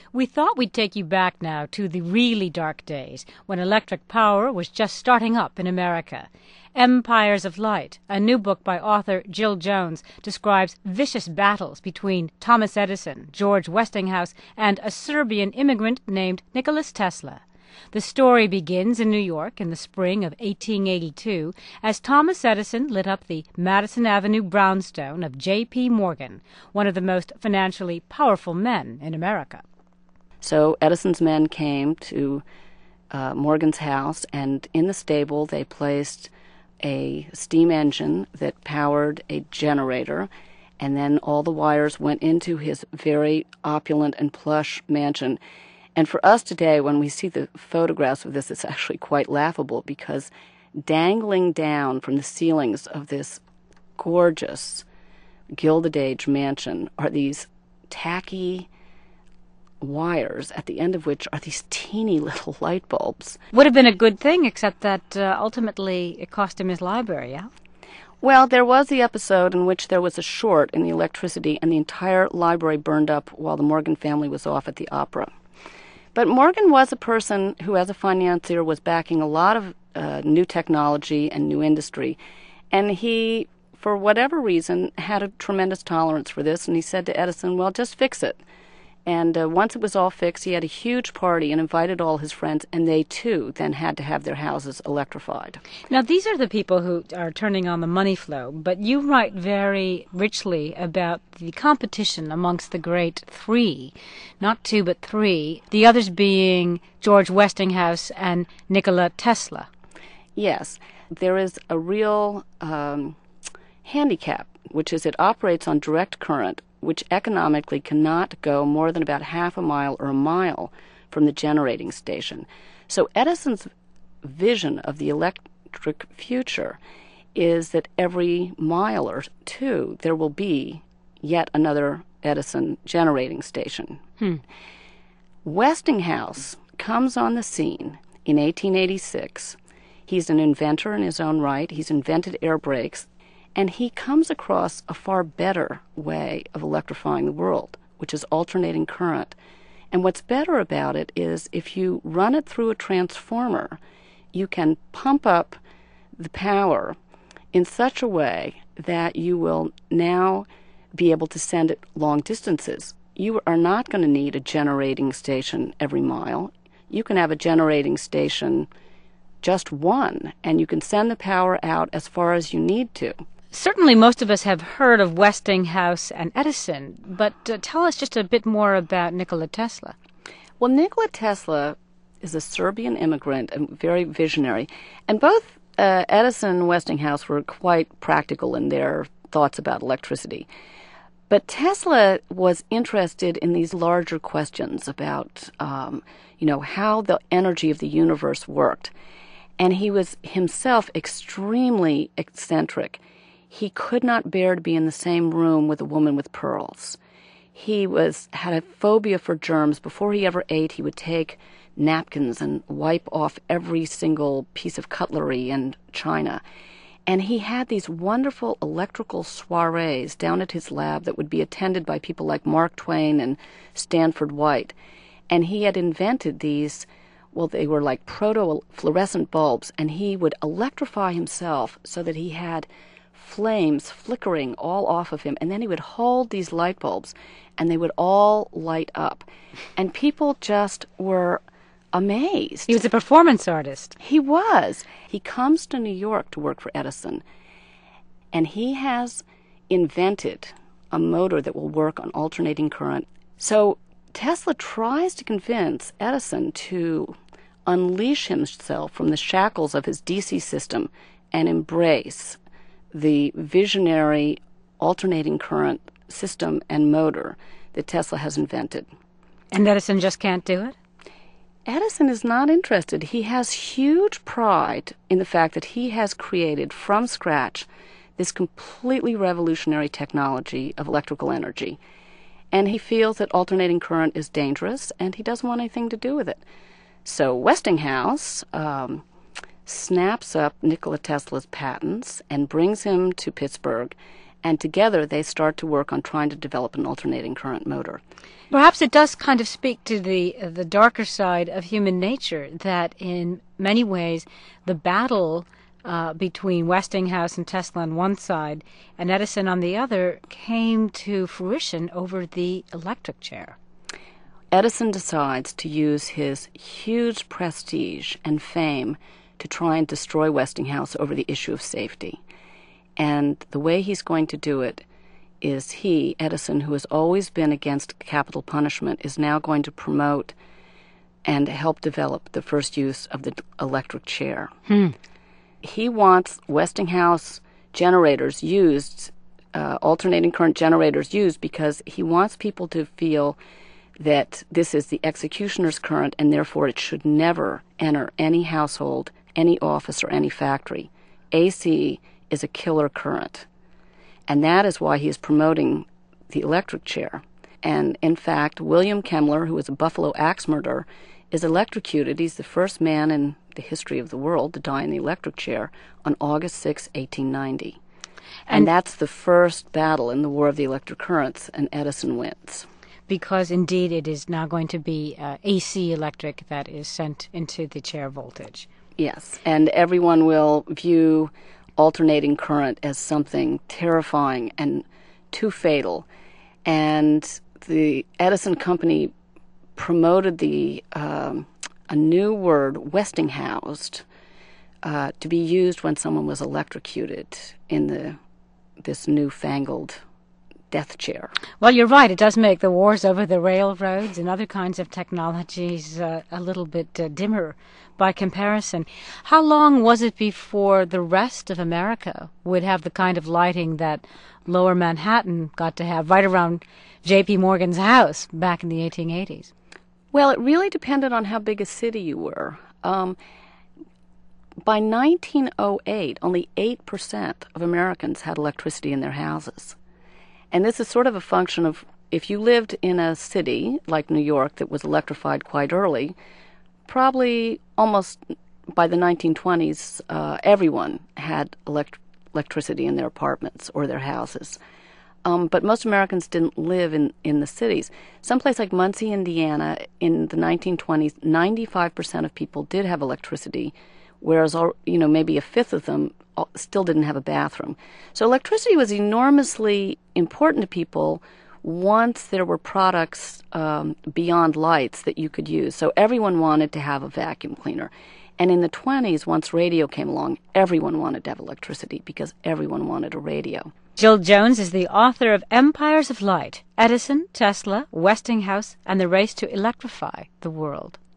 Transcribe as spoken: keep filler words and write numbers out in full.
We thought we'd take you back now to the really dark days when electric power was just starting up in America. Empires of Light, a new book by author Jill Jones, describes vicious battles between Thomas Edison, George Westinghouse, and a Serbian immigrant named Nicholas Tesla. The story begins in New York in the spring of eighteen eighty-two as Thomas Edison lit up the Madison Avenue brownstone of J P Morgan, one of the most financially powerful men in America. So Edison's men came to uh, Morgan's house, and in the stable they placed a steam engine that powered a generator, and then all the wires went into his very opulent and plush mansion. And for us today, when we see the photographs of this, it's actually quite laughable because dangling down from the ceilings of this gorgeous Gilded Age mansion are these tacky wires, at the end of which are these teeny little light bulbs. Would have been a good thing, except that uh, ultimately it cost him his library, yeah? Well, there was the episode in which there was a short in the electricity and the entire library burned up while the Morgan family was off at the opera. But Morgan was a person who, as a financier, was backing a lot of uh, new technology and new industry. And he, for whatever reason, had a tremendous tolerance for this. And he said to Edison, well, just fix it. And uh, once it was all fixed, he had a huge party and invited all his friends, and they, too, then had to have their houses electrified. Now, these are the people who are turning on the money flow, but you write very richly about the competition amongst the great three, not two, but three, the others being George Westinghouse and Nikola Tesla. Yes, there is a real um, handicap, which is it operates on direct current, which economically cannot go more than about half a mile or a mile from the generating station. So Edison's vision of the electric future is that every mile or two there will be yet another Edison generating station. Hmm. Westinghouse comes on the scene in eighteen eighty-six. He's an inventor in his own right. He's invented air brakes. And he comes across a far better way of electrifying the world, which is alternating current. And what's better about it is if you run it through a transformer, you can pump up the power in such a way that you will now be able to send it long distances. You are not going to need a generating station every mile. You can have a generating station, just one, and you can send the power out as far as you need to. Certainly most of us have heard of Westinghouse and Edison, but uh, tell us just a bit more about Nikola Tesla. Well, Nikola Tesla is a Serbian immigrant and very visionary, and both uh, Edison and Westinghouse were quite practical in their thoughts about electricity. But Tesla was interested in these larger questions about, um, you know, how the energy of the universe worked. And he was himself extremely eccentric. He could not bear to be in the same room with a woman with pearls. He was had a phobia for germs. Before he ever ate, he would take napkins and wipe off every single piece of cutlery and china. And he had these wonderful electrical soirees down at his lab that would be attended by people like Mark Twain and Stanford White. And he had invented these, well, they were like proto-fluorescent bulbs, and he would electrify himself so that he had flames flickering all off of him, and then he would hold these light bulbs and they would all light up, and people just were amazed. He was a performance artist. He was. He comes to New York to work for Edison, and he has invented a motor that will work on alternating current. So Tesla tries to convince Edison to unleash himself from the shackles of his D C system and embrace the visionary alternating current system and motor that Tesla has invented. And Edison just can't do it? Edison is not interested. He has huge pride in the fact that he has created from scratch this completely revolutionary technology of electrical energy. And he feels that alternating current is dangerous, and he doesn't want anything to do with it. So Westinghouse um, snaps up Nikola Tesla's patents and brings him to Pittsburgh And together they start to work on trying to develop an alternating current motor. Perhaps it does kind of speak to the uh, the darker side of human nature, that in many ways the battle uh, between Westinghouse and Tesla on one side and Edison on the other came to fruition over the electric chair. Edison decides to use his huge prestige and fame to try and destroy Westinghouse over the issue of safety. And the way he's going to do it is he, Edison, who has always been against capital punishment, is now going to promote and help develop the first use of the electric chair. Hmm. He wants Westinghouse generators used, uh, alternating current generators used, because he wants people to feel that this is the executioner's current and therefore it should never enter any household, any office, or any factory. A C is a killer current. And that is why he is promoting the electric chair. And in fact, William Kemmler, who was a Buffalo axe murderer, is electrocuted. He's the first man in the history of the world to die in the electric chair on August sixth, eighteen ninety. And, and that's the first battle in the War of the Electric Currents, and Edison wins. Because indeed it is now going to be uh, A C electric that is sent into the chair voltage. Yes, and everyone will view alternating current as something terrifying and too fatal. And the Edison company promoted the um, a new word, Westinghoused, uh, to be used when someone was electrocuted in the this newfangled death chair. Well, you're right. It does make the wars over the railroads and other kinds of technologies uh, a little bit uh, dimmer by comparison. How long was it before the rest of America would have the kind of lighting that Lower Manhattan got to have right around J P. Morgan's house back in the eighteen eighties? Well, it really depended on how big a city you were. Um, by nineteen oh eight, only eight percent of Americans had electricity in their houses. And this is sort of a function of, if you lived in a city like New York that was electrified quite early, probably almost by the nineteen twenties, uh, everyone had elect- electricity in their apartments or their houses. Um, but most Americans didn't live in, in the cities. Someplace like Muncie, Indiana, in the nineteen twenties, ninety-five percent of people did have electricity, whereas, you know, maybe a fifth of them still didn't have a bathroom. So electricity was enormously important to people once there were products um, beyond lights that you could use. So everyone wanted to have a vacuum cleaner. And in the twenties, once radio came along, everyone wanted to have electricity because everyone wanted a radio. Jill Jones is the author of Empires of Light, Edison, Tesla, Westinghouse, and the Race to Electrify the World.